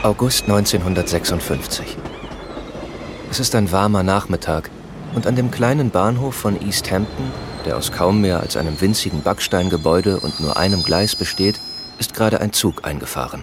August 1956. Es ist ein warmer Nachmittag und an dem kleinen Bahnhof von East Hampton, der aus kaum mehr als einem winzigen Backsteingebäude und nur einem Gleis besteht, ist gerade ein Zug eingefahren.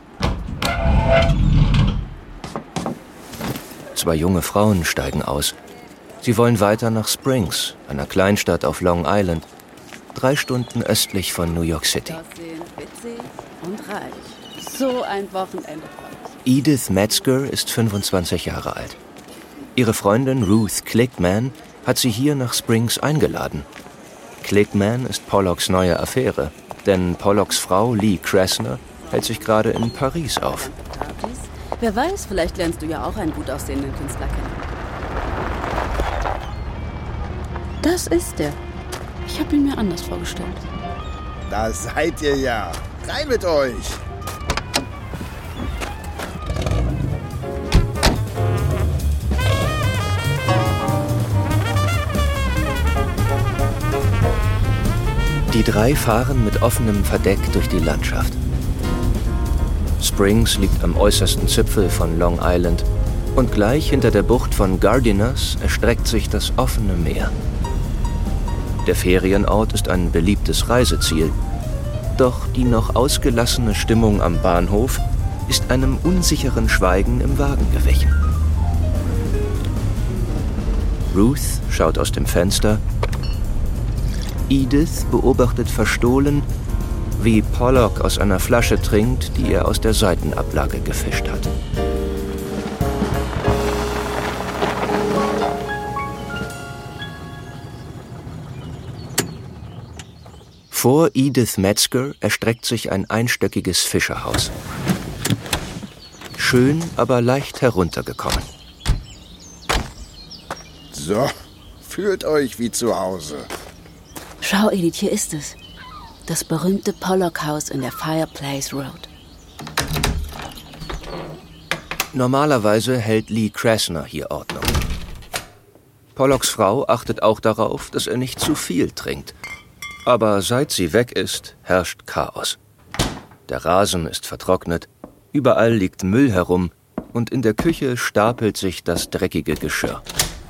Zwei junge Frauen steigen aus. Sie wollen weiter nach Springs, einer Kleinstadt auf Long Island, 3 Stunden östlich von New York City. Aussehen, witzig und reich. So ein Wochenende. Edith Metzger ist 25 Jahre alt. Ihre Freundin Ruth Clickman hat sie hier nach Springs eingeladen. Clickman ist Pollocks neue Affäre, denn Pollocks Frau Lee Krasner hält sich gerade in Paris auf. Wer weiß, vielleicht lernst du ja auch einen gut aussehenden Künstler kennen. Das ist er. Ich habe ihn mir anders vorgestellt. Da seid ihr ja. Rein mit euch. Die 3 fahren mit offenem Verdeck durch die Landschaft. Springs liegt am äußersten Zipfel von Long Island und gleich hinter der Bucht von Gardiners erstreckt sich das offene Meer. Der Ferienort ist ein beliebtes Reiseziel, doch die noch ausgelassene Stimmung am Bahnhof ist einem unsicheren Schweigen im Wagen gewichen. Ruth schaut aus dem Fenster. Edith beobachtet verstohlen, wie Pollock aus einer Flasche trinkt, die er aus der Seitenablage gefischt hat. Vor Edith Metzger erstreckt sich ein einstöckiges Fischerhaus. Schön, aber leicht heruntergekommen. So, fühlt euch wie zu Hause. Schau, Edith, hier ist es. Das berühmte Pollock-Haus in der Fireplace Road. Normalerweise hält Lee Krasner hier Ordnung. Pollocks Frau achtet auch darauf, dass er nicht zu viel trinkt. Aber seit sie weg ist, herrscht Chaos. Der Rasen ist vertrocknet, überall liegt Müll herum und in der Küche stapelt sich das dreckige Geschirr.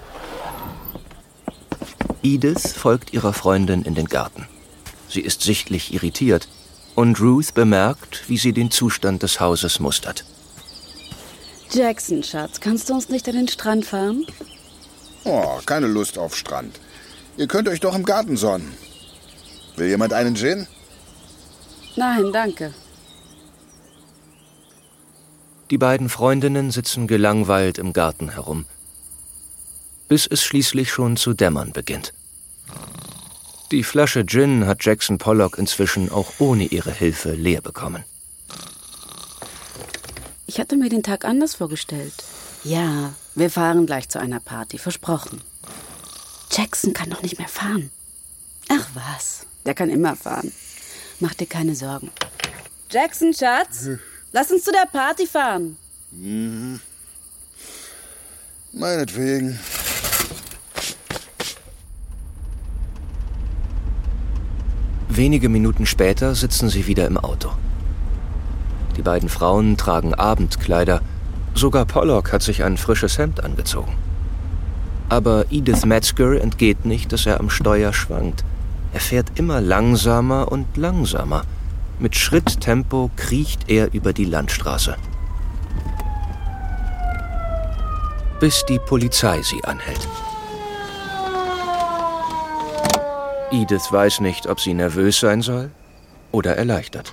Edith folgt ihrer Freundin in den Garten. Sie ist sichtlich irritiert und Ruth bemerkt, wie sie den Zustand des Hauses mustert. Jackson, Schatz, kannst du uns nicht an den Strand fahren? Oh, keine Lust auf Strand. Ihr könnt euch doch im Garten sonnen. Will jemand einen Gin? Nein, danke. Die beiden Freundinnen sitzen gelangweilt im Garten herum, bis es schließlich schon zu dämmern beginnt. Die Flasche Gin hat Jackson Pollock inzwischen auch ohne ihre Hilfe leer bekommen. Ich hatte mir den Tag anders vorgestellt. Ja, wir fahren gleich zu einer Party, versprochen. Jackson kann doch nicht mehr fahren. Ach was, der kann immer fahren. Mach dir keine Sorgen. Jackson, Schatz, lass uns zu der Party fahren. Meinetwegen. Wenige Minuten später sitzen sie wieder im Auto. Die beiden Frauen tragen Abendkleider. Sogar Pollock hat sich ein frisches Hemd angezogen. Aber Edith Metzger entgeht nicht, dass er am Steuer schwankt. Er fährt immer langsamer und langsamer. Mit Schritttempo kriecht er über die Landstraße. Bis die Polizei sie anhält. Edith weiß nicht, ob sie nervös sein soll oder erleichtert.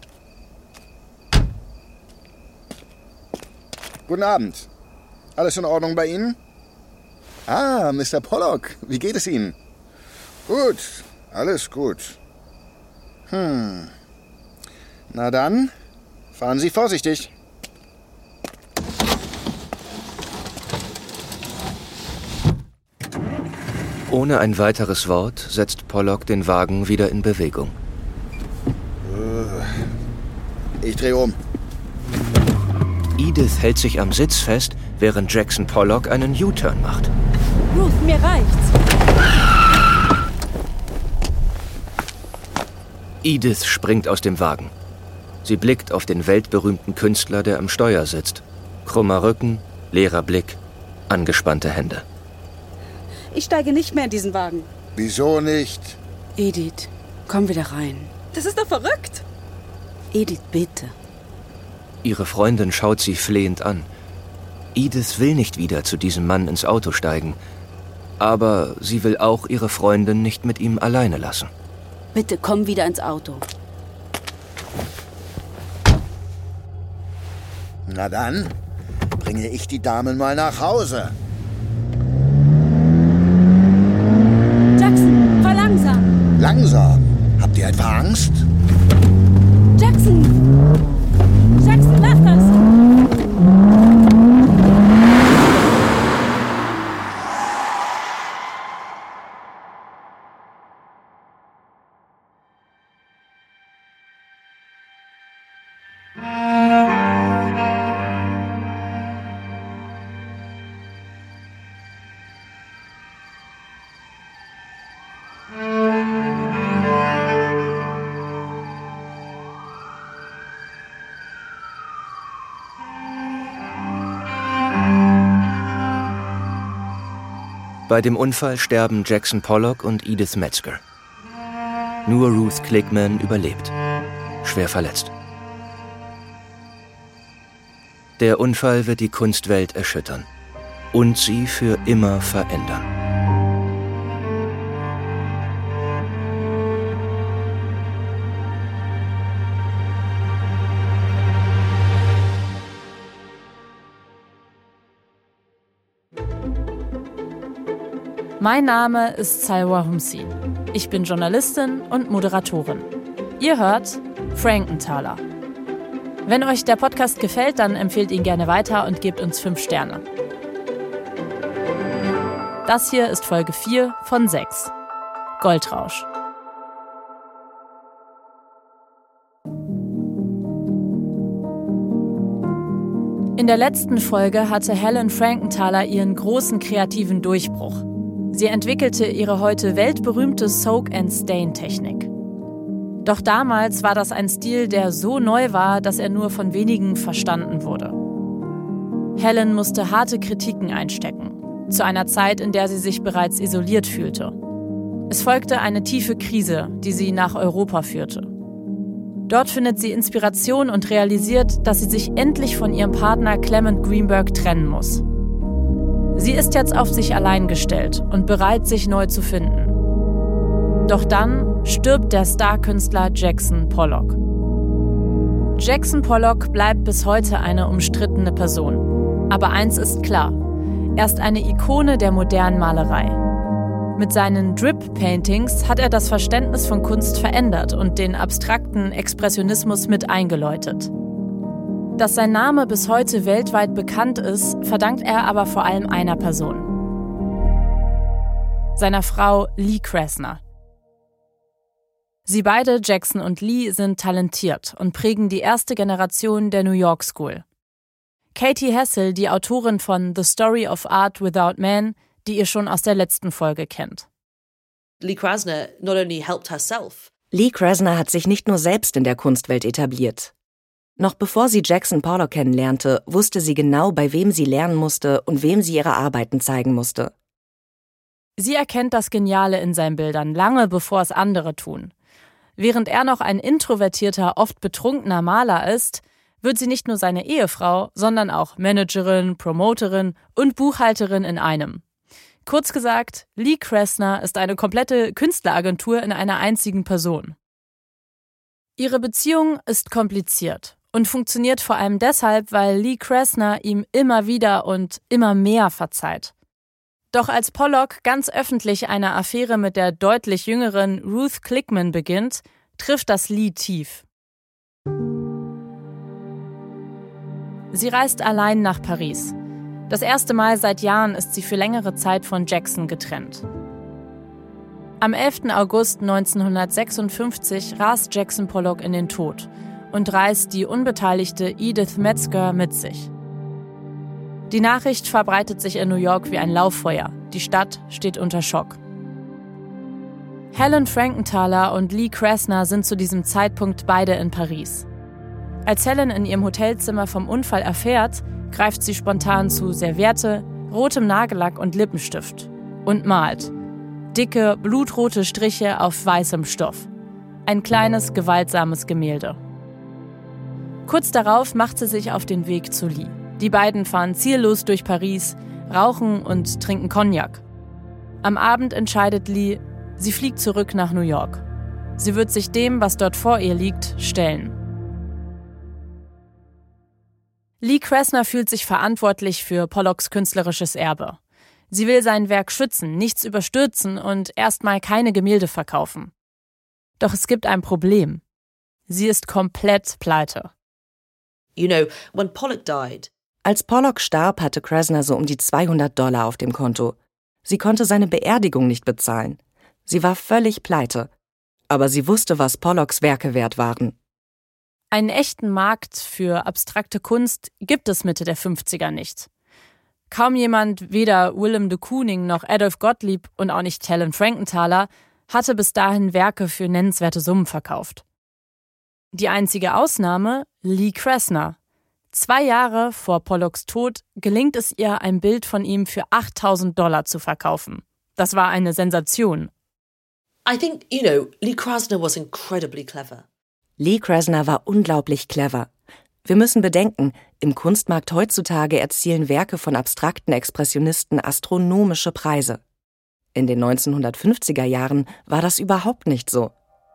Guten Abend. Alles in Ordnung bei Ihnen? Ah, Mr. Pollock, wie geht es Ihnen? Gut, alles gut. Na dann, fahren Sie vorsichtig. Ohne ein weiteres Wort setzt Pollock den Wagen wieder in Bewegung. Ich drehe um. Edith hält sich am Sitz fest, während Jackson Pollock einen U-Turn macht. Ruth, mir reicht's. Edith springt aus dem Wagen. Sie blickt auf den weltberühmten Künstler, der am Steuer sitzt. Krummer Rücken, leerer Blick, angespannte Hände. Ich steige nicht mehr in diesen Wagen. Wieso nicht? Edith, komm wieder rein. Das ist doch verrückt. Edith, bitte. Ihre Freundin schaut sie flehend an. Edith will nicht wieder zu diesem Mann ins Auto steigen. Aber sie will auch ihre Freundin nicht mit ihm alleine lassen. Bitte komm wieder ins Auto. Na dann, bringe ich die Damen mal nach Hause. Jackson, fahr langsam. Langsam. Habt ihr etwa Angst? Jackson! Jackson, mach das! Bei dem Unfall sterben Jackson Pollock und Edith Metzger. Nur Ruth Klickman überlebt, schwer verletzt. Der Unfall wird die Kunstwelt erschüttern und sie für immer verändern. Mein Name ist Salwa Humsi. Ich bin Journalistin und Moderatorin. Ihr hört Frankenthaler. Wenn euch der Podcast gefällt, dann empfehlt ihn gerne weiter und gebt uns 5 Sterne. Das hier ist Folge 4 von 6. Goldrausch. In der letzten Folge hatte Helen Frankenthaler ihren großen kreativen Durchbruch. Sie entwickelte ihre heute weltberühmte Soak-and-Stain-Technik. Doch damals war das ein Stil, der so neu war, dass er nur von wenigen verstanden wurde. Helen musste harte Kritiken einstecken, zu einer Zeit, in der sie sich bereits isoliert fühlte. Es folgte eine tiefe Krise, die sie nach Europa führte. Dort findet sie Inspiration und realisiert, dass sie sich endlich von ihrem Partner Clement Greenberg trennen muss. Sie ist jetzt auf sich allein gestellt und bereit, sich neu zu finden. Doch dann stirbt der Starkünstler Jackson Pollock. Jackson Pollock bleibt bis heute eine umstrittene Person. Aber eins ist klar: Er ist eine Ikone der modernen Malerei. Mit seinen Drip-Paintings hat er das Verständnis von Kunst verändert und den abstrakten Expressionismus mit eingeläutet. Dass sein Name bis heute weltweit bekannt ist, verdankt er aber vor allem einer Person: seiner Frau Lee Krasner. Sie beide, Jackson und Lee, sind talentiert und prägen die erste Generation der New York School. Katie Hessel, die Autorin von The Story of Art Without Man, die ihr schon aus der letzten Folge kennt. Lee Krasner not only helped herself. Lee Krasner hat sich nicht nur selbst in der Kunstwelt etabliert. Noch bevor sie Jackson Pollock kennenlernte, wusste sie genau, bei wem sie lernen musste und wem sie ihre Arbeiten zeigen musste. Sie erkennt das Geniale in seinen Bildern, lange bevor es andere tun. Während er noch ein introvertierter, oft betrunkener Maler ist, wird sie nicht nur seine Ehefrau, sondern auch Managerin, Promoterin und Buchhalterin in einem. Kurz gesagt, Lee Krasner ist eine komplette Künstleragentur in einer einzigen Person. Ihre Beziehung ist kompliziert und funktioniert vor allem deshalb, weil Lee Krasner ihm immer wieder und immer mehr verzeiht. Doch als Pollock ganz öffentlich eine Affäre mit der deutlich jüngeren Ruth Klickman beginnt, trifft das Lee tief. Sie reist allein nach Paris. Das erste Mal seit Jahren ist sie für längere Zeit von Jackson getrennt. Am 11. August 1956 rast Jackson Pollock in den Tod und reißt die unbeteiligte Edith Metzger mit sich. Die Nachricht verbreitet sich in New York wie ein Lauffeuer. Die Stadt steht unter Schock. Helen Frankenthaler und Lee Krasner sind zu diesem Zeitpunkt beide in Paris. Als Helen in ihrem Hotelzimmer vom Unfall erfährt, greift sie spontan zu Serviette, rotem Nagellack und Lippenstift und malt. Dicke, blutrote Striche auf weißem Stoff. Ein kleines, gewaltsames Gemälde. Kurz darauf macht sie sich auf den Weg zu Lee. Die beiden fahren ziellos durch Paris, rauchen und trinken Cognac. Am Abend entscheidet Lee, sie fliegt zurück nach New York. Sie wird sich dem, was dort vor ihr liegt, stellen. Lee Krasner fühlt sich verantwortlich für Pollocks künstlerisches Erbe. Sie will sein Werk schützen, nichts überstürzen und erstmal keine Gemälde verkaufen. Doch es gibt ein Problem. Sie ist komplett pleite. You know, when Pollock died. Als Pollock starb, hatte Krasner so um die $200 auf dem Konto. Sie konnte seine Beerdigung nicht bezahlen. Sie war völlig pleite. Aber sie wusste, was Pollocks Werke wert waren. Einen echten Markt für abstrakte Kunst gibt es Mitte der 50er nicht. Kaum jemand, weder Willem de Kooning noch Adolf Gottlieb und auch nicht Helen Frankenthaler, hatte bis dahin Werke für nennenswerte Summen verkauft. Die einzige Ausnahme, Lee Krasner. 2 Jahre vor Pollocks Tod gelingt es ihr, ein Bild von ihm für $8.000 zu verkaufen. Das war eine Sensation. I think, you know, Lee Krasner was incredibly clever. Lee Krasner war unglaublich clever. Wir müssen bedenken, im Kunstmarkt heutzutage erzielen Werke von abstrakten Expressionisten astronomische Preise. In den 1950er Jahren war das überhaupt nicht so.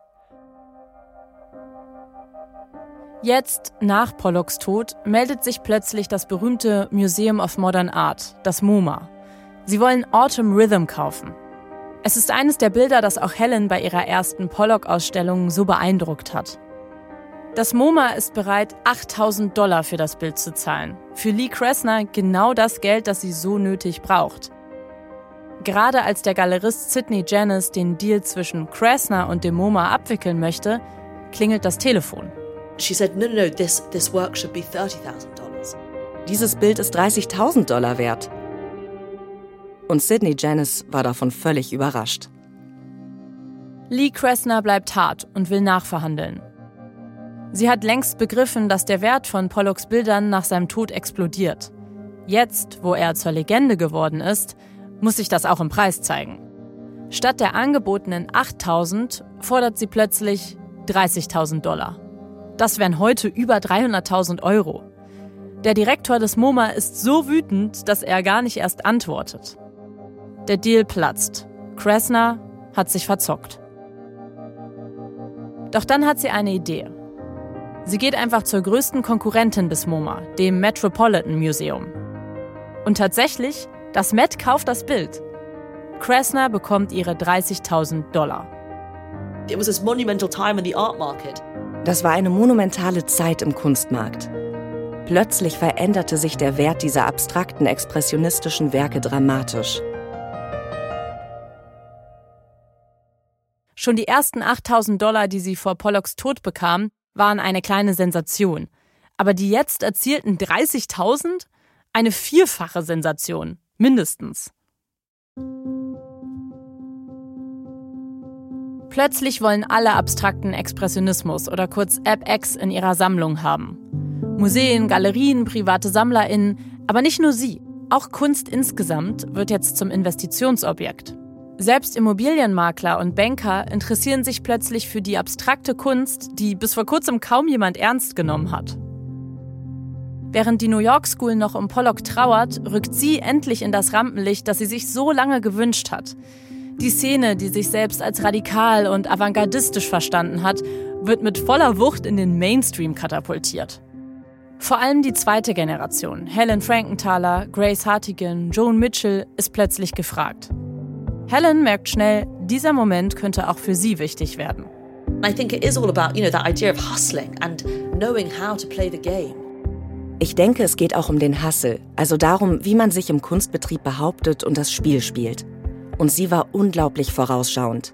Jetzt, nach Pollocks Tod, meldet sich plötzlich das berühmte Museum of Modern Art, das MoMA. Sie wollen Autumn Rhythm kaufen. Es ist eines der Bilder, das auch Helen bei ihrer ersten Pollock-Ausstellung so beeindruckt hat. Das MoMA ist bereit, $8.000 für das Bild zu zahlen. Für Lee Krasner genau das Geld, das sie so nötig braucht. Gerade als der Galerist Sidney Janis den Deal zwischen Krasner und dem MoMA abwickeln möchte, klingelt das Telefon. She said, no, this work should be $30,000. Dieses Bild ist $30.000 wert. Und Sidney Janis war davon völlig überrascht. Lee Krasner bleibt hart und will nachverhandeln. Sie hat längst begriffen, dass der Wert von Pollocks Bildern nach seinem Tod explodiert. Jetzt, wo er zur Legende geworden ist, muss sich das auch im Preis zeigen. Statt der angebotenen $8.000 fordert sie plötzlich $30.000. Das wären heute über €300.000. Der Direktor des MoMA ist so wütend, dass er gar nicht erst antwortet. Der Deal platzt. Krasner hat sich verzockt. Doch dann hat sie eine Idee. Sie geht einfach zur größten Konkurrentin des MoMA, dem Metropolitan Museum. Und tatsächlich, das Met kauft das Bild. Krasner bekommt ihre $30.000. It was a monumental time in the art market. Das war eine monumentale Zeit im Kunstmarkt. Plötzlich veränderte sich der Wert dieser abstrakten expressionistischen Werke dramatisch. Schon die ersten $8.000, die sie vor Pollocks Tod bekam, waren eine kleine Sensation. Aber die jetzt erzielten 30.000? Eine 4-fache Sensation, mindestens. Plötzlich wollen alle abstrakten Expressionismus oder kurz AbX in ihrer Sammlung haben. Museen, Galerien, private SammlerInnen, aber nicht nur sie. Auch Kunst insgesamt wird jetzt zum Investitionsobjekt. Selbst Immobilienmakler und Banker interessieren sich plötzlich für die abstrakte Kunst, die bis vor kurzem kaum jemand ernst genommen hat. Während die New York School noch um Pollock trauert, rückt sie endlich in das Rampenlicht, das sie sich so lange gewünscht hat. Die Szene, die sich selbst als radikal und avantgardistisch verstanden hat, wird mit voller Wucht in den Mainstream katapultiert. Vor allem die zweite Generation, Helen Frankenthaler, Grace Hartigan, Joan Mitchell, ist plötzlich gefragt. Helen merkt schnell, dieser Moment könnte auch für sie wichtig werden. I think it is all about, that idea of hustling and knowing how to play the game. Ich denke, es geht auch um den Hustle, also darum, wie man sich im Kunstbetrieb behauptet und das Spiel spielt. Und sie war unglaublich vorausschauend.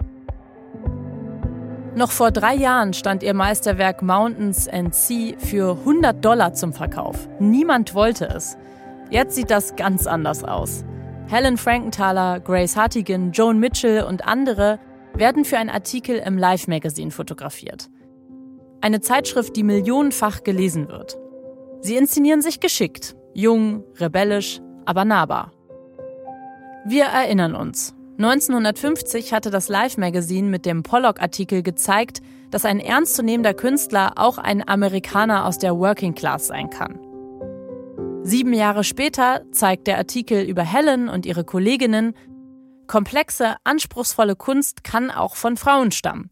Noch vor 3 Jahren stand ihr Meisterwerk Mountains and Sea für $100 zum Verkauf. Niemand wollte es. Jetzt sieht das ganz anders aus. Helen Frankenthaler, Grace Hartigan, Joan Mitchell und andere werden für einen Artikel im Life Magazine fotografiert. eine Zeitschrift, die millionenfach gelesen wird. Sie inszenieren sich geschickt, jung, rebellisch, aber nahbar. Wir erinnern uns. 1950 hatte das Life Magazine mit dem Pollock-Artikel gezeigt, dass ein ernstzunehmender Künstler auch ein Amerikaner aus der Working Class sein kann. 7 Jahre später zeigt der Artikel über Helen und ihre Kolleginnen, komplexe, anspruchsvolle Kunst kann auch von Frauen stammen.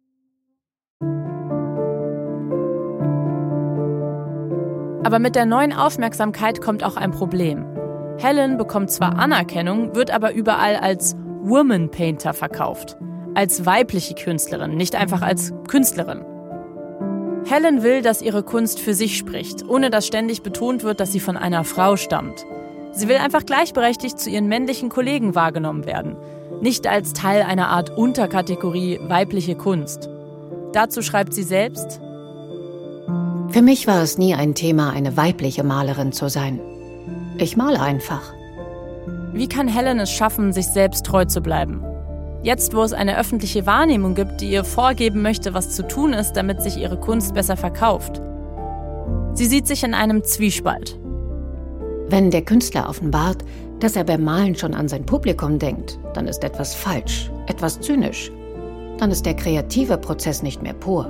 Aber mit der neuen Aufmerksamkeit kommt auch ein Problem. Helen bekommt zwar Anerkennung, wird aber überall als Woman Painter verkauft. Als weibliche Künstlerin, nicht einfach als Künstlerin. Helen will, dass ihre Kunst für sich spricht, ohne dass ständig betont wird, dass sie von einer Frau stammt. Sie will einfach gleichberechtigt zu ihren männlichen Kollegen wahrgenommen werden, nicht als Teil einer Art Unterkategorie weibliche Kunst. Dazu schreibt sie selbst: Für mich war es nie ein Thema, eine weibliche Malerin zu sein. Ich male einfach. Wie kann Helen es schaffen, sich selbst treu zu bleiben? Jetzt, wo es eine öffentliche Wahrnehmung gibt, die ihr vorgeben möchte, was zu tun ist, damit sich ihre Kunst besser verkauft. Sie sieht sich in einem Zwiespalt. Wenn der Künstler offenbart, dass er beim Malen schon an sein Publikum denkt, dann ist etwas falsch, etwas zynisch. Dann ist der kreative Prozess nicht mehr pur.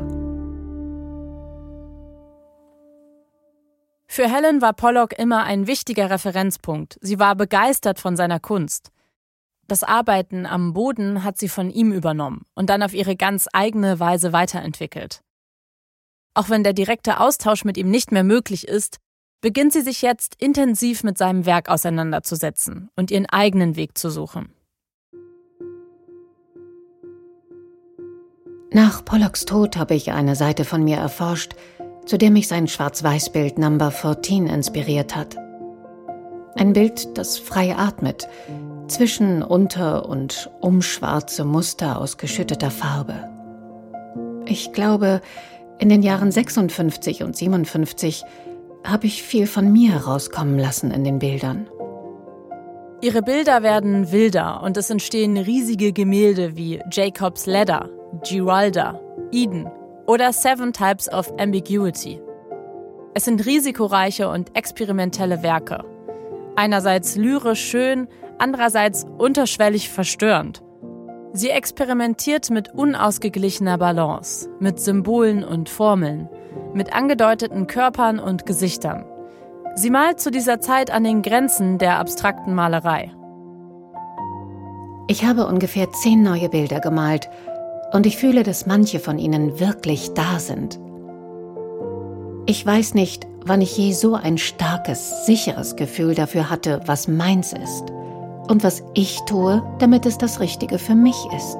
Für Helen war Pollock immer ein wichtiger Referenzpunkt. Sie war begeistert von seiner Kunst. Das Arbeiten am Boden hat sie von ihm übernommen und dann auf ihre ganz eigene Weise weiterentwickelt. Auch wenn der direkte Austausch mit ihm nicht mehr möglich ist, beginnt sie sich jetzt intensiv mit seinem Werk auseinanderzusetzen und ihren eigenen Weg zu suchen. Nach Pollocks Tod habe ich eine Seite von mir erforscht, zu der mich sein Schwarz-Weiß-Bild Number 14 inspiriert hat. Ein Bild, das frei atmet, zwischen unter- und umschwarze Muster aus geschütteter Farbe. Ich glaube, in den Jahren 56 und 57 habe ich viel von mir herauskommen lassen in den Bildern. Ihre Bilder werden wilder und es entstehen riesige Gemälde wie Jacob's Ladder, Giralda, Eden oder 7 Types of Ambiguity. Es sind risikoreiche und experimentelle Werke. Einerseits lyrisch schön, andererseits unterschwellig verstörend. Sie experimentiert mit unausgeglichener Balance, mit Symbolen und Formeln, mit angedeuteten Körpern und Gesichtern. Sie malt zu dieser Zeit an den Grenzen der abstrakten Malerei. Ich habe ungefähr 10 neue Bilder gemalt und ich fühle, dass manche von ihnen wirklich da sind. Ich weiß nicht, wann ich je so ein starkes, sicheres Gefühl dafür hatte, was meins ist und was ich tue, damit es das Richtige für mich ist.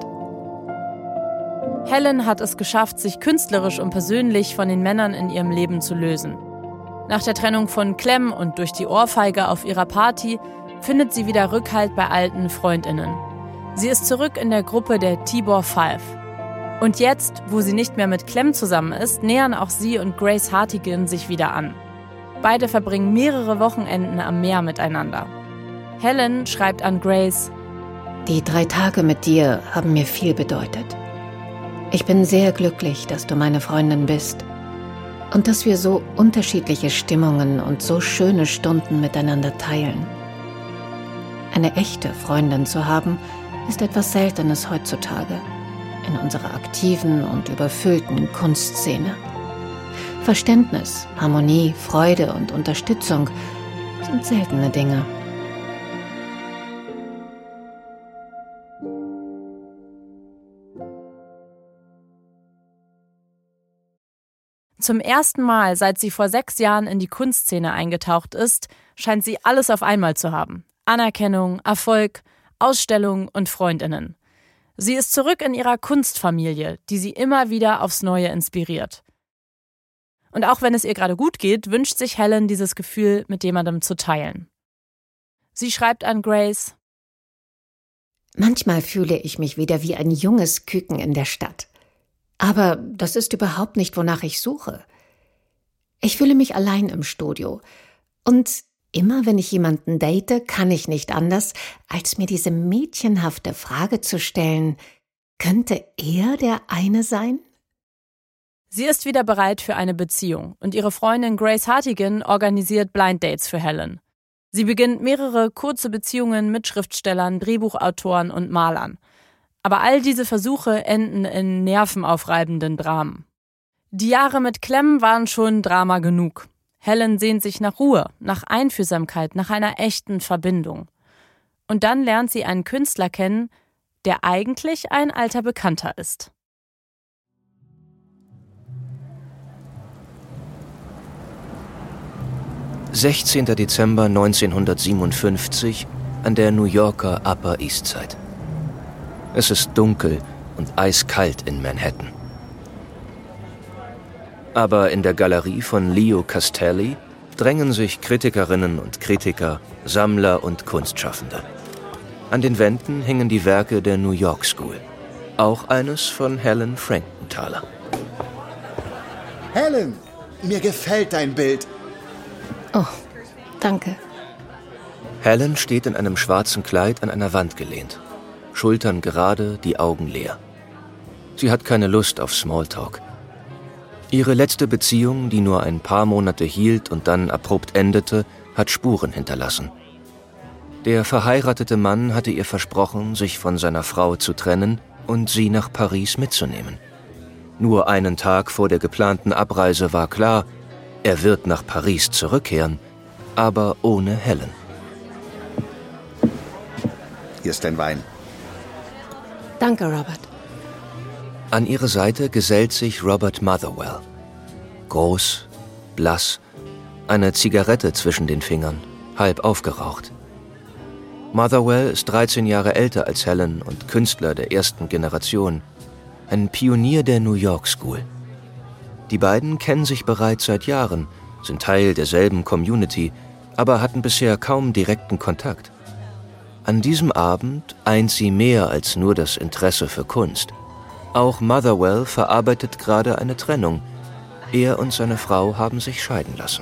Helen hat es geschafft, sich künstlerisch und persönlich von den Männern in ihrem Leben zu lösen. Nach der Trennung von Clem und durch die Ohrfeige auf ihrer Party findet sie wieder Rückhalt bei alten FreundInnen. Sie ist zurück in der Gruppe der Tibor Five. Und jetzt, wo sie nicht mehr mit Clem zusammen ist, nähern auch sie und Grace Hartigan sich wieder an. Beide verbringen mehrere Wochenenden am Meer miteinander. Helen schreibt an Grace: Die 3 Tage mit dir haben mir viel bedeutet. Ich bin sehr glücklich, dass du meine Freundin bist und dass wir so unterschiedliche Stimmungen und so schöne Stunden miteinander teilen. Eine echte Freundin zu haben, ist etwas Seltenes heutzutage in unserer aktiven und überfüllten Kunstszene. Verständnis, Harmonie, Freude und Unterstützung sind seltene Dinge. Zum ersten Mal, seit sie vor 6 Jahren in die Kunstszene eingetaucht ist, scheint sie alles auf einmal zu haben. Anerkennung, Erfolg, Ausstellungen und FreundInnen. Sie ist zurück in ihrer Kunstfamilie, die sie immer wieder aufs Neue inspiriert. Und auch wenn es ihr gerade gut geht, wünscht sich Helen, dieses Gefühl mit jemandem zu teilen. Sie schreibt an Grace: Manchmal fühle ich mich wieder wie ein junges Küken in der Stadt. Aber das ist überhaupt nicht, wonach ich suche. Ich fühle mich allein im Studio. Und immer wenn ich jemanden date, kann ich nicht anders, als mir diese mädchenhafte Frage zu stellen: Könnte er der eine sein? Sie ist wieder bereit für eine Beziehung und ihre Freundin Grace Hartigan organisiert Blind Dates für Helen. Sie beginnt mehrere kurze Beziehungen mit Schriftstellern, Drehbuchautoren und Malern. Aber all diese Versuche enden in nervenaufreibenden Dramen. Die Jahre mit Clem waren schon Drama genug. Helen sehnt sich nach Ruhe, nach Einfühlsamkeit, nach einer echten Verbindung. Und dann lernt sie einen Künstler kennen, der eigentlich ein alter Bekannter ist. »16. Dezember 1957 an der New Yorker Upper East Side. Es ist dunkel und eiskalt in Manhattan. Aber in der Galerie von Leo Castelli drängen sich Kritikerinnen und Kritiker, Sammler und Kunstschaffende. An den Wänden hängen die Werke der New York School. Auch eines von Helen Frankenthaler. Helen, mir gefällt dein Bild. Oh, danke. Helen steht in einem schwarzen Kleid an einer Wand gelehnt. Schultern gerade, die Augen leer. Sie hat keine Lust auf Smalltalk. Ihre letzte Beziehung, die nur ein paar Monate hielt und dann abrupt endete, hat Spuren hinterlassen. Der verheiratete Mann hatte ihr versprochen, sich von seiner Frau zu trennen und sie nach Paris mitzunehmen. Nur einen Tag vor der geplanten Abreise war klar, er wird nach Paris zurückkehren, aber ohne Helen. Hier ist dein Wein. Danke, Robert. An ihre Seite gesellt sich Robert Motherwell. Groß, blass, eine Zigarette zwischen den Fingern, halb aufgeraucht. Motherwell ist 13 Jahre älter als Helen und Künstler der ersten Generation. Ein Pionier der New York School. Die beiden kennen sich bereits seit Jahren, sind Teil derselben Community, aber hatten bisher kaum direkten Kontakt. An diesem Abend eint sie mehr als nur das Interesse für Kunst. Auch Motherwell verarbeitet gerade eine Trennung. Er und seine Frau haben sich scheiden lassen.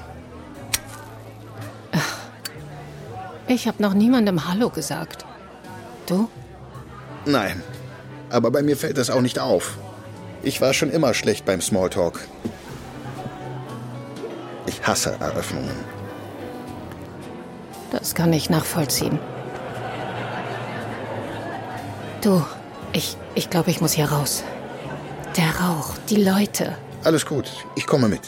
Ich habe noch niemandem Hallo gesagt. Du? Nein, aber bei mir fällt das auch nicht auf. Ich war schon immer schlecht beim Smalltalk. Ich hasse Eröffnungen. Das kann ich nachvollziehen. Du, ich glaube, ich muss hier raus. Der Rauch, die Leute. Alles gut, ich komme mit.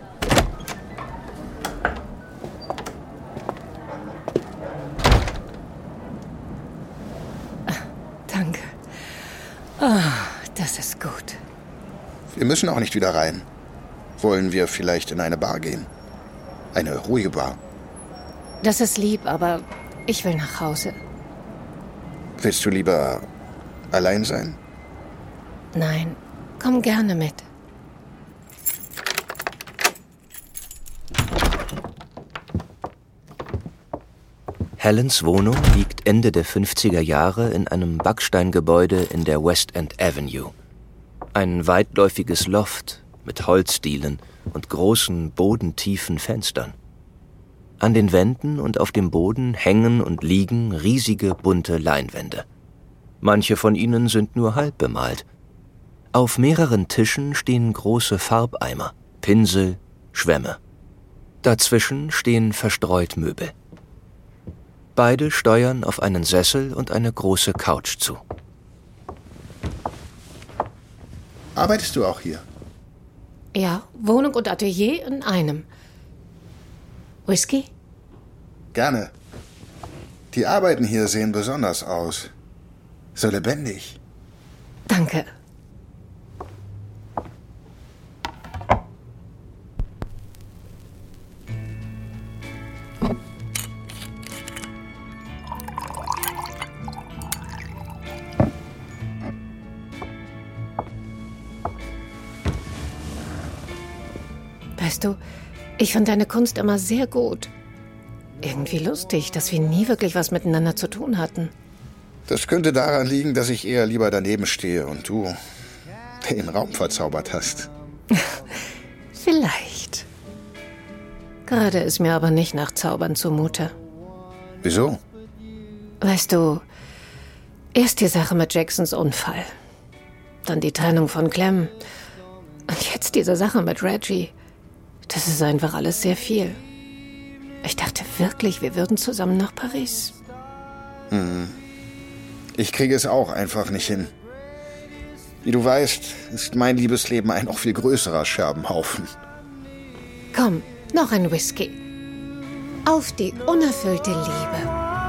Danke. Oh, das ist gut. Wir müssen auch nicht wieder rein. Wollen wir vielleicht in eine Bar gehen? Eine ruhige Bar. Das ist lieb, aber ich will nach Hause. Willst du lieber allein sein? Nein, komm gerne mit. Helens Wohnung liegt Ende der 50er Jahre in einem Backsteingebäude in der West End Avenue. Ein weitläufiges Loft mit Holzdielen und großen, bodentiefen Fenstern. An den Wänden und auf dem Boden hängen und liegen riesige, bunte Leinwände. Manche von ihnen sind nur halb bemalt. Auf mehreren Tischen stehen große Farbeimer, Pinsel, Schwämme. Dazwischen stehen verstreut Möbel. Beide steuern auf einen Sessel und eine große Couch zu. Arbeitest du auch hier? Ja, Wohnung und Atelier in einem. Whisky? Gerne. Die Arbeiten hier sehen besonders aus. So lebendig. Danke. Weißt du, ich fand deine Kunst immer sehr gut. Irgendwie lustig, dass wir nie wirklich was miteinander zu tun hatten. Das könnte daran liegen, dass ich eher lieber daneben stehe und du den Raum verzaubert hast. Vielleicht. Gerade ist mir aber nicht nach Zaubern zumute. Wieso? Weißt du, erst die Sache mit Jacksons Unfall. Dann die Trennung von Clem. Und jetzt diese Sache mit Reggie. Das ist einfach alles sehr viel. Ich dachte wirklich, wir würden zusammen nach Paris. Ich kriege es auch einfach nicht hin. Wie du weißt, ist mein Liebesleben ein noch viel größerer Scherbenhaufen. Komm, noch ein Whisky. Auf die unerfüllte Liebe.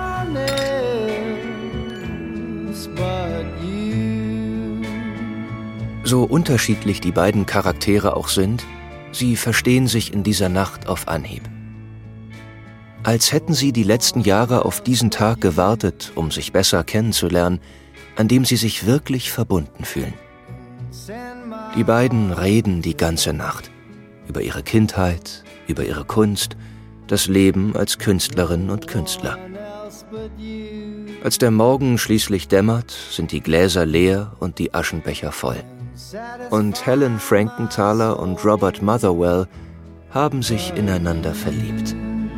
So unterschiedlich die beiden Charaktere auch sind, sie verstehen sich in dieser Nacht auf Anhieb. Als hätten sie die letzten Jahre auf diesen Tag gewartet, um sich besser kennenzulernen, an dem sie sich wirklich verbunden fühlen. Die beiden reden die ganze Nacht über ihre Kindheit, über ihre Kunst, das Leben als Künstlerinnen und Künstler. Als der Morgen schließlich dämmert, sind die Gläser leer und die Aschenbecher voll. Und Helen Frankenthaler und Robert Motherwell haben sich ineinander verliebt.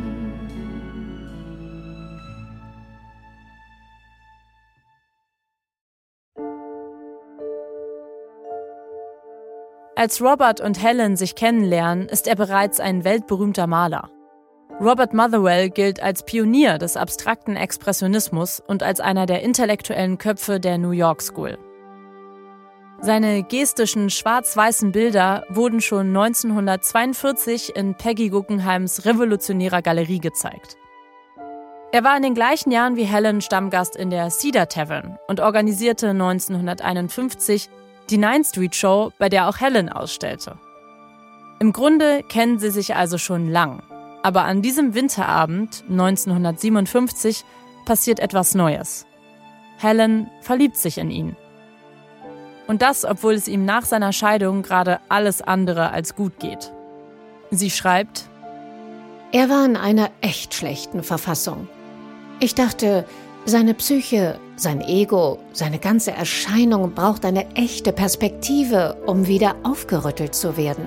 Als Robert und Helen sich kennenlernen, ist er bereits ein weltberühmter Maler. Robert Motherwell gilt als Pionier des abstrakten Expressionismus und als einer der intellektuellen Köpfe der New York School. Seine gestischen schwarz-weißen Bilder wurden schon 1942 in Peggy Guggenheims Revolutionärer Galerie gezeigt. Er war in den gleichen Jahren wie Helen Stammgast in der Cedar Tavern und organisierte 1951 die 9th Street Show, bei der auch Helen ausstellte. Im Grunde kennen sie sich also schon lang. Aber an diesem Winterabend 1957 passiert etwas Neues. Helen verliebt sich in ihn. Und das, obwohl es ihm nach seiner Scheidung gerade alles andere als gut geht. Sie schreibt: Er war in einer echt schlechten Verfassung. Ich dachte, seine Psyche, sein Ego, seine ganze Erscheinung braucht eine echte Perspektive, um wieder aufgerüttelt zu werden.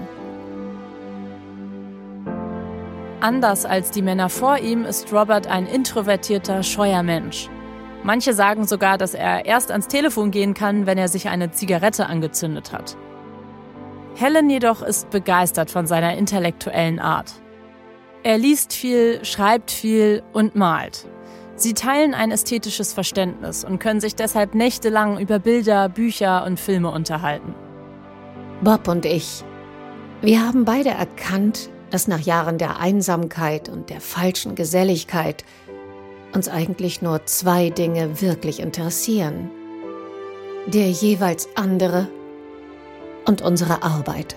Anders als die Männer vor ihm ist Robert ein introvertierter, scheuer Mensch. Manche sagen sogar, dass er erst ans Telefon gehen kann, wenn er sich eine Zigarette angezündet hat. Helen jedoch ist begeistert von seiner intellektuellen Art. Er liest viel, schreibt viel und malt. Sie teilen ein ästhetisches Verständnis und können sich deshalb nächtelang über Bilder, Bücher und Filme unterhalten. Bob und ich, wir haben beide erkannt, dass nach Jahren der Einsamkeit und der falschen Geselligkeit uns eigentlich nur zwei Dinge wirklich interessieren. Der jeweils andere und unsere Arbeit.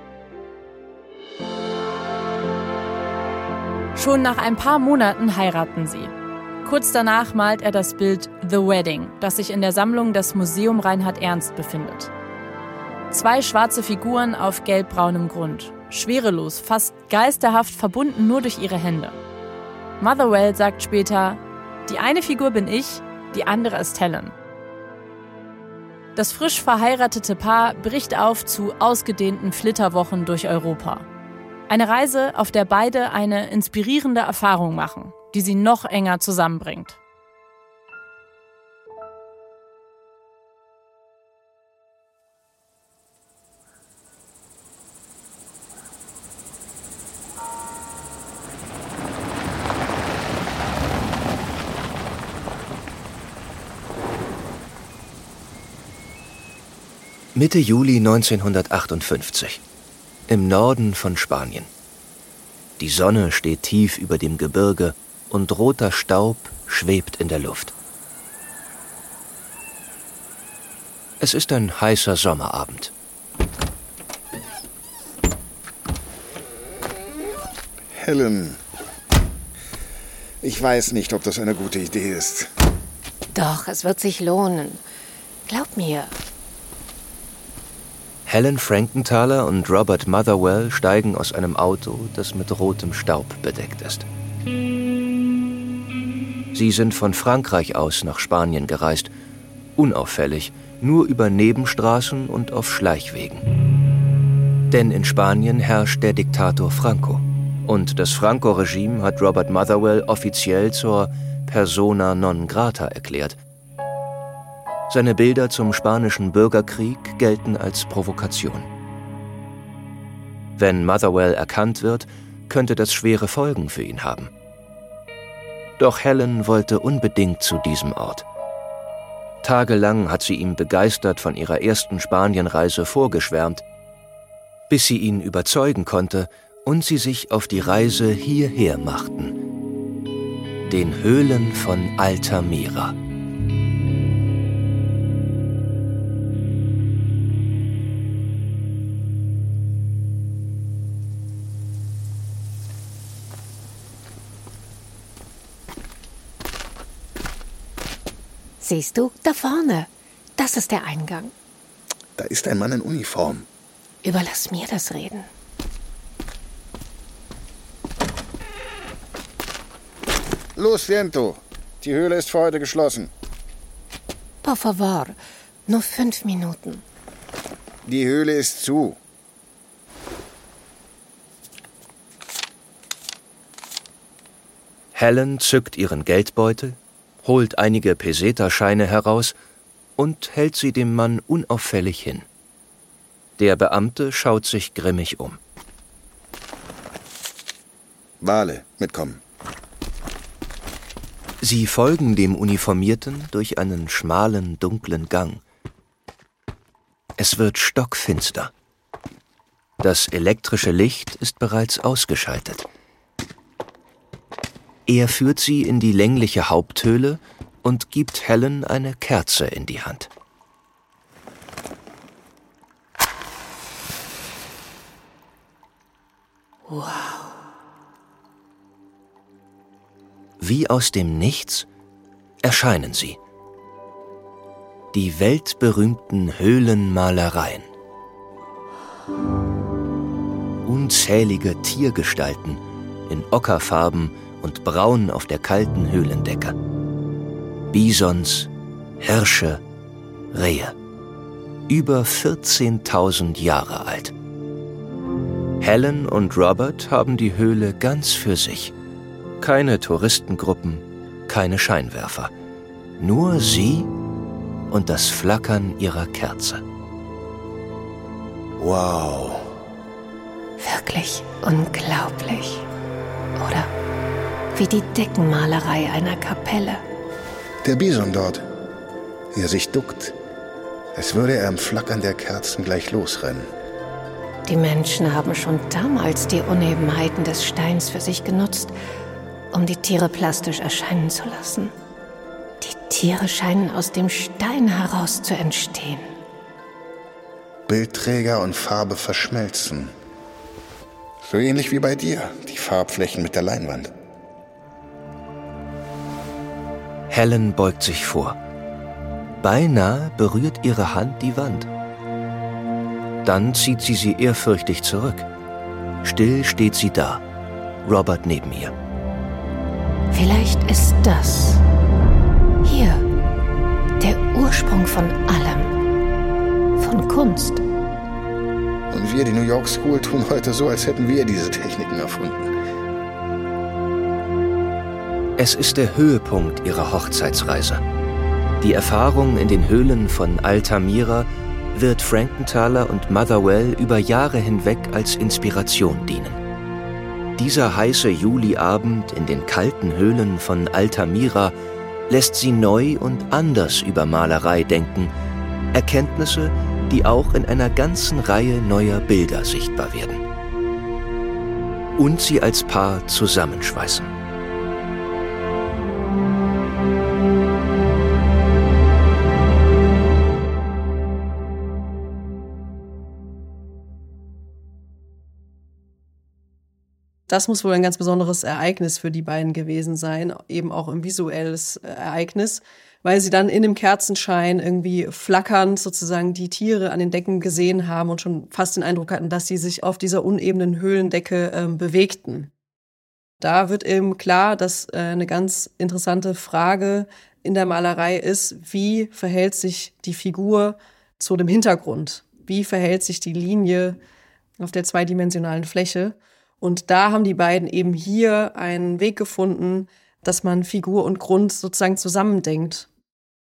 Schon nach ein paar Monaten heiraten sie. Kurz danach malt er das Bild The Wedding, das sich in der Sammlung des Museum Reinhard Ernst befindet. 2 schwarze Figuren auf gelbbraunem Grund. Schwerelos, fast geisterhaft verbunden nur durch ihre Hände. Motherwell sagt später: Die eine Figur bin ich, die andere ist Helen. Das frisch verheiratete Paar bricht auf zu ausgedehnten Flitterwochen durch Europa. Eine Reise, auf der beide eine inspirierende Erfahrung machen, die sie noch enger zusammenbringt. Mitte Juli 1958. Im Norden von Spanien. Die Sonne steht tief über dem Gebirge und roter Staub schwebt in der Luft. Es ist ein heißer Sommerabend. Helen, ich weiß nicht, ob das eine gute Idee ist. Doch, es wird sich lohnen. Glaub mir. Helen Frankenthaler und Robert Motherwell steigen aus einem Auto, das mit rotem Staub bedeckt ist. Sie sind von Frankreich aus nach Spanien gereist, unauffällig, nur über Nebenstraßen und auf Schleichwegen. Denn in Spanien herrscht der Diktator Franco. Und das Franco-Regime hat Robert Motherwell offiziell zur Persona non grata erklärt. Seine Bilder zum spanischen Bürgerkrieg gelten als Provokation. Wenn Motherwell erkannt wird, könnte das schwere Folgen für ihn haben. Doch Helen wollte unbedingt zu diesem Ort. Tagelang hat sie ihm begeistert von ihrer ersten Spanienreise vorgeschwärmt, bis sie ihn überzeugen konnte und sie sich auf die Reise hierher machten. Den Höhlen von Altamira. Siehst du, da vorne. Das ist der Eingang. Da ist ein Mann in Uniform. Überlass mir das Reden. Los, Viento. Die Höhle ist für heute geschlossen. Por favor, nur 5 Minuten. Die Höhle ist zu. Helen zückt ihren Geldbeutel, holt einige Peseterscheine heraus und hält sie dem Mann unauffällig hin. Der Beamte schaut sich grimmig um. Wale, mitkommen. Sie folgen dem Uniformierten durch einen schmalen, dunklen Gang. Es wird stockfinster. Das elektrische Licht ist bereits ausgeschaltet. Er führt sie in die längliche Haupthöhle und gibt Helen eine Kerze in die Hand. Wow. Wie aus dem Nichts erscheinen sie. Die weltberühmten Höhlenmalereien. Unzählige Tiergestalten in Ockerfarben und braun auf der kalten Höhlendecke. Bisons, Hirsche, Rehe. Über 14.000 Jahre alt. Helen und Robert haben die Höhle ganz für sich. Keine Touristengruppen, keine Scheinwerfer. Nur sie und das Flackern ihrer Kerze. Wow. Wirklich unglaublich, oder? Wie die Deckenmalerei einer Kapelle. Der Bison dort, wie er sich duckt, als würde er im Flackern der Kerzen gleich losrennen. Die Menschen haben schon damals die Unebenheiten des Steins für sich genutzt, um die Tiere plastisch erscheinen zu lassen. Die Tiere scheinen aus dem Stein heraus zu entstehen. Bildträger und Farbe verschmelzen. So ähnlich wie bei dir, die Farbflächen mit der Leinwand. Helen beugt sich vor. Beinahe berührt ihre Hand die Wand. Dann zieht sie ehrfürchtig zurück. Still steht sie da, Robert neben ihr. Vielleicht ist das hier der Ursprung von allem. Von Kunst. Und wir, die New York School, tun heute so, als hätten wir diese Techniken erfunden. Es ist der Höhepunkt ihrer Hochzeitsreise. Die Erfahrung in den Höhlen von Altamira wird Frankenthaler und Motherwell über Jahre hinweg als Inspiration dienen. Dieser heiße Juliabend in den kalten Höhlen von Altamira lässt sie neu und anders über Malerei denken, Erkenntnisse, die auch in einer ganzen Reihe neuer Bilder sichtbar werden. Und sie als Paar zusammenschweißen. Das muss wohl ein ganz besonderes Ereignis für die beiden gewesen sein, eben auch ein visuelles Ereignis, weil sie dann in dem Kerzenschein irgendwie flackernd sozusagen die Tiere an den Decken gesehen haben und schon fast den Eindruck hatten, dass sie sich auf dieser unebenen Höhlendecke bewegten. Da wird eben klar, dass eine ganz interessante Frage in der Malerei ist, wie verhält sich die Figur zu dem Hintergrund? Wie verhält sich die Linie auf der zweidimensionalen Fläche? Und da haben die beiden eben hier einen Weg gefunden, dass man Figur und Grund sozusagen zusammendenkt.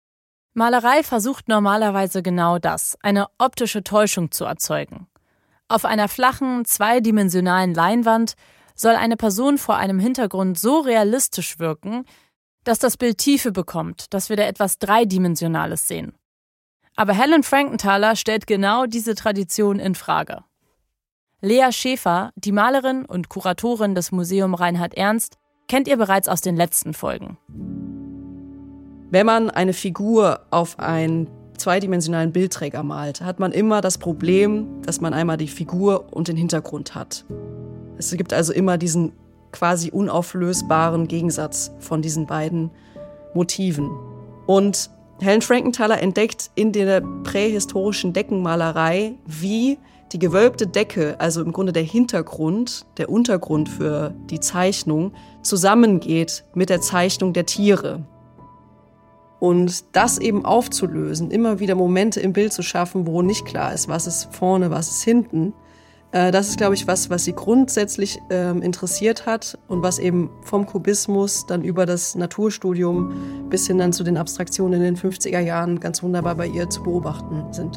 Malerei versucht normalerweise genau das, eine optische Täuschung zu erzeugen. Auf einer flachen, zweidimensionalen Leinwand soll eine Person vor einem Hintergrund so realistisch wirken, dass das Bild Tiefe bekommt, dass wir da etwas Dreidimensionales sehen. Aber Helen Frankenthaler stellt genau diese Tradition in Frage. Lea Schäfer, die Malerin und Kuratorin des Museum Reinhard Ernst, kennt ihr bereits aus den letzten Folgen. Wenn man eine Figur auf einen zweidimensionalen Bildträger malt, hat man immer das Problem, dass man einmal die Figur und den Hintergrund hat. Es gibt also immer diesen quasi unauflösbaren Gegensatz von diesen beiden Motiven. Und Helen Frankenthaler entdeckt in der prähistorischen Deckenmalerei, wie die gewölbte Decke, also im Grunde der Hintergrund, der Untergrund für die Zeichnung, zusammengeht mit der Zeichnung der Tiere. Und das eben aufzulösen, immer wieder Momente im Bild zu schaffen, wo nicht klar ist, was ist vorne, was ist hinten. Das ist, glaube ich, was sie grundsätzlich interessiert hat und was eben vom Kubismus dann über das Naturstudium bis hin dann zu den Abstraktionen in den 50er Jahren ganz wunderbar bei ihr zu beobachten sind.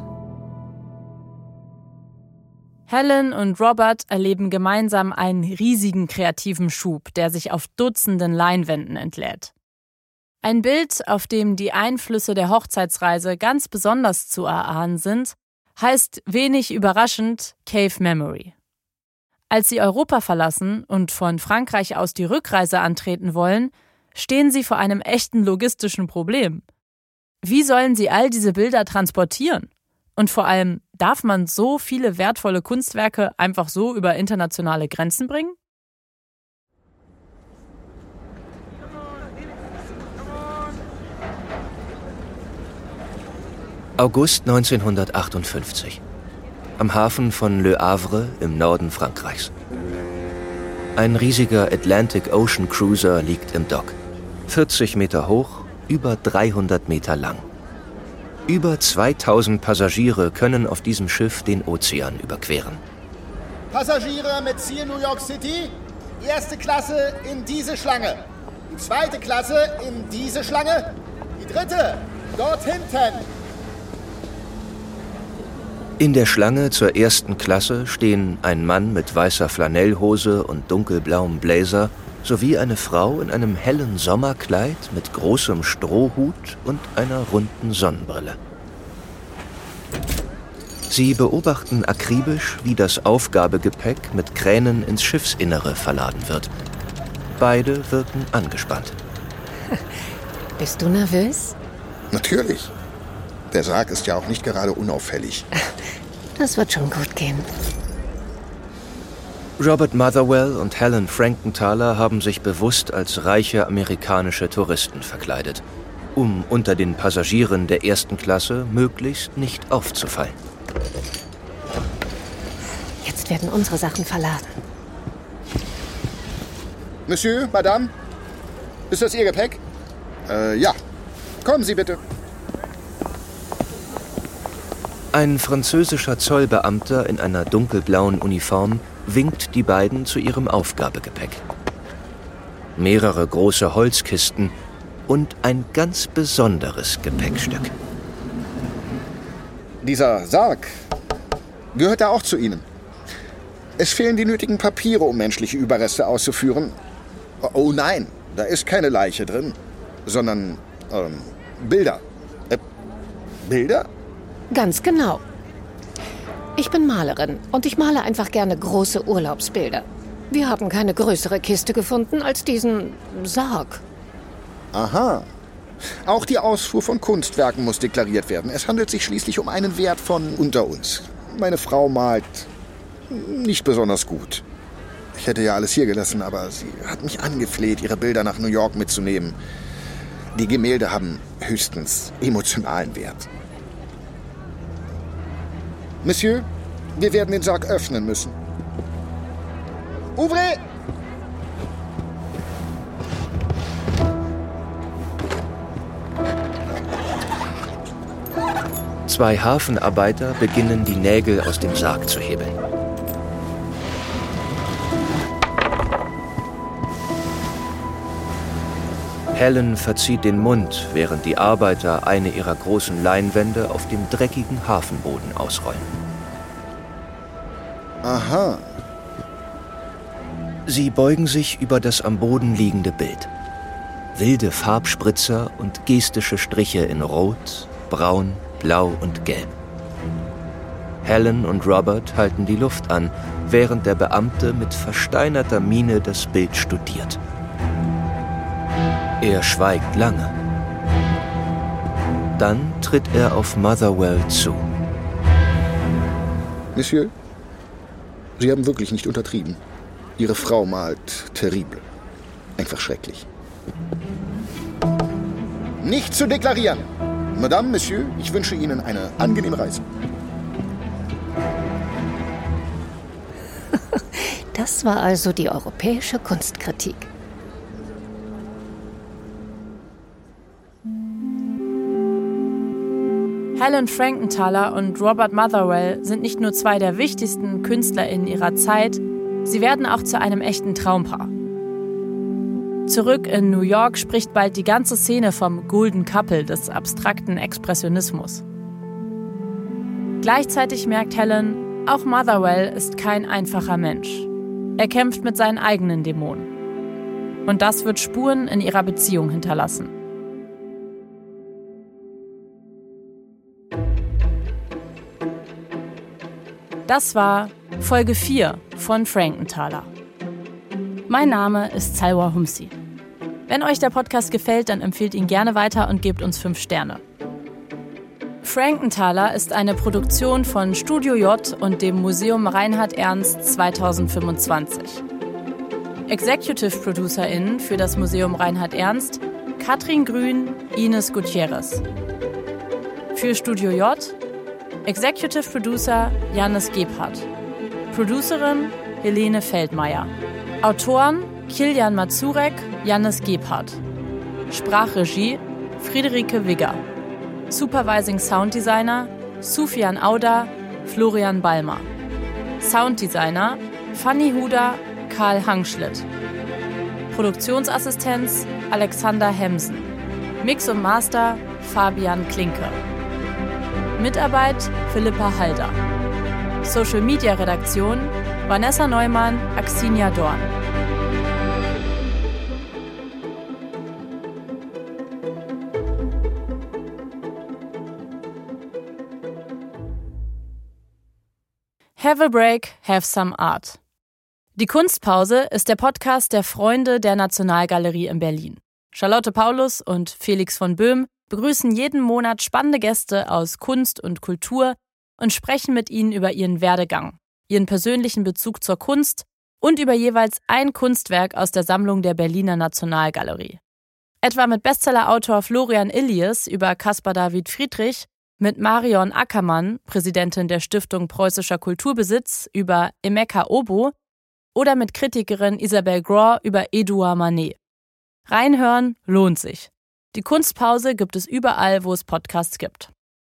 Helen und Robert erleben gemeinsam einen riesigen kreativen Schub, der sich auf Dutzenden Leinwänden entlädt. Ein Bild, auf dem die Einflüsse der Hochzeitsreise ganz besonders zu erahnen sind, heißt wenig überraschend Cave Memory. Als sie Europa verlassen und von Frankreich aus die Rückreise antreten wollen, stehen sie vor einem echten logistischen Problem. Wie sollen sie all diese Bilder transportieren? Und vor allem, darf man so viele wertvolle Kunstwerke einfach so über internationale Grenzen bringen? August 1958. Am Hafen von Le Havre im Norden Frankreichs. Ein riesiger Atlantic Ocean Cruiser liegt im Dock. 40 Meter hoch, über 300 Meter lang. Über 2000 Passagiere können auf diesem Schiff den Ozean überqueren. Passagiere mit Ziel New York City, erste Klasse in diese Schlange. Die zweite Klasse in diese Schlange. Die dritte dort hinten. In der Schlange zur ersten Klasse stehen ein Mann mit weißer Flanellhose und dunkelblauem Blazer sowie eine Frau in einem hellen Sommerkleid mit großem Strohhut und einer runden Sonnenbrille. Sie beobachten akribisch, wie das Aufgabegepäck mit Kränen ins Schiffsinnere verladen wird. Beide wirken angespannt. Bist du nervös? Natürlich. Der Sarg ist ja auch nicht gerade unauffällig. Das wird schon gut gehen. Robert Motherwell und Helen Frankenthaler haben sich bewusst als reiche amerikanische Touristen verkleidet, um unter den Passagieren der ersten Klasse möglichst nicht aufzufallen. Jetzt werden unsere Sachen verladen. Monsieur, Madame, ist das Ihr Gepäck? Ja. Kommen Sie bitte. Ein französischer Zollbeamter in einer dunkelblauen Uniform winkt die beiden zu ihrem Aufgabegepäck. Mehrere große Holzkisten und ein ganz besonderes Gepäckstück. Dieser Sarg gehört da auch zu Ihnen. Es fehlen die nötigen Papiere, um menschliche Überreste auszuführen. Oh nein, da ist keine Leiche drin, sondern Bilder. Bilder? Ganz genau. Ich bin Malerin und ich male einfach gerne große Urlaubsbilder. Wir haben keine größere Kiste gefunden als diesen Sarg. Aha. Auch die Ausfuhr von Kunstwerken muss deklariert werden. Es handelt sich schließlich um einen Wert von unter uns. Meine Frau malt nicht besonders gut. Ich hätte ja alles hier gelassen, aber sie hat mich angefleht, ihre Bilder nach New York mitzunehmen. Die Gemälde haben höchstens emotionalen Wert. Monsieur, wir werden den Sarg öffnen müssen. Ouvrez! Zwei Hafenarbeiter beginnen, die Nägel aus dem Sarg zu hebeln. Helen verzieht den Mund, während die Arbeiter eine ihrer großen Leinwände auf dem dreckigen Hafenboden ausrollen. Aha. Sie beugen sich über das am Boden liegende Bild. Wilde Farbspritzer und gestische Striche in Rot, Braun, Blau und Gelb. Helen und Robert halten die Luft an, während der Beamte mit versteinerter Miene das Bild studiert. Er schweigt lange. Dann tritt er auf Motherwell zu. Monsieur, Sie haben wirklich nicht untertrieben. Ihre Frau malt terrible. Einfach schrecklich. Nicht zu deklarieren. Madame, Monsieur, ich wünsche Ihnen eine angenehme Reise. Das war also die europäische Kunstkritik. Helen Frankenthaler und Robert Motherwell sind nicht nur zwei der wichtigsten KünstlerInnen ihrer Zeit, sie werden auch zu einem echten Traumpaar. Zurück in New York spricht bald die ganze Szene vom Golden Couple des abstrakten Expressionismus. Gleichzeitig merkt Helen, auch Motherwell ist kein einfacher Mensch. Er kämpft mit seinen eigenen Dämonen. Und das wird Spuren in ihrer Beziehung hinterlassen. Das war Folge 4 von Frankenthaler. Mein Name ist Salwa Humsi. Wenn euch der Podcast gefällt, dann empfehlt ihn gerne weiter und gebt uns 5 Sterne. Frankenthaler ist eine Produktion von Studio J und dem Museum Reinhard Ernst 2025. Executive ProducerInnen für das Museum Reinhard Ernst: Katrin Grün, Ines Gutierrez. Für Studio J Executive Producer Jannis Gebhardt. Producerin Helene Feldmeier. Autoren Kilian Mazurek, Jannis Gebhardt. Sprachregie Friederike Wigger. Supervising Sounddesigner Sufjan Auda, Florian Balmer. Sounddesigner Fanny Huda, Karl Hangschlitt. Produktionsassistenz Alexander Hemsen. Mix und Master Fabian Klinke. Mitarbeit Philippa Halder. Social Media Redaktion Vanessa Neumann, Axinia Dorn. Have a break, have some art. Die Kunstpause ist der Podcast der Freunde der Nationalgalerie in Berlin. Charlotte Paulus und Felix von Böhm begrüßen jeden Monat spannende Gäste aus Kunst und Kultur und sprechen mit ihnen über ihren Werdegang, ihren persönlichen Bezug zur Kunst und über jeweils ein Kunstwerk aus der Sammlung der Berliner Nationalgalerie. Etwa mit Bestsellerautor Florian Illies über Caspar David Friedrich, mit Marion Ackermann, Präsidentin der Stiftung Preußischer Kulturbesitz, über Emeka Obo oder mit Kritikerin Isabelle Grohr über Edouard Manet. Reinhören lohnt sich. Die Kunstpause gibt es überall, wo es Podcasts gibt.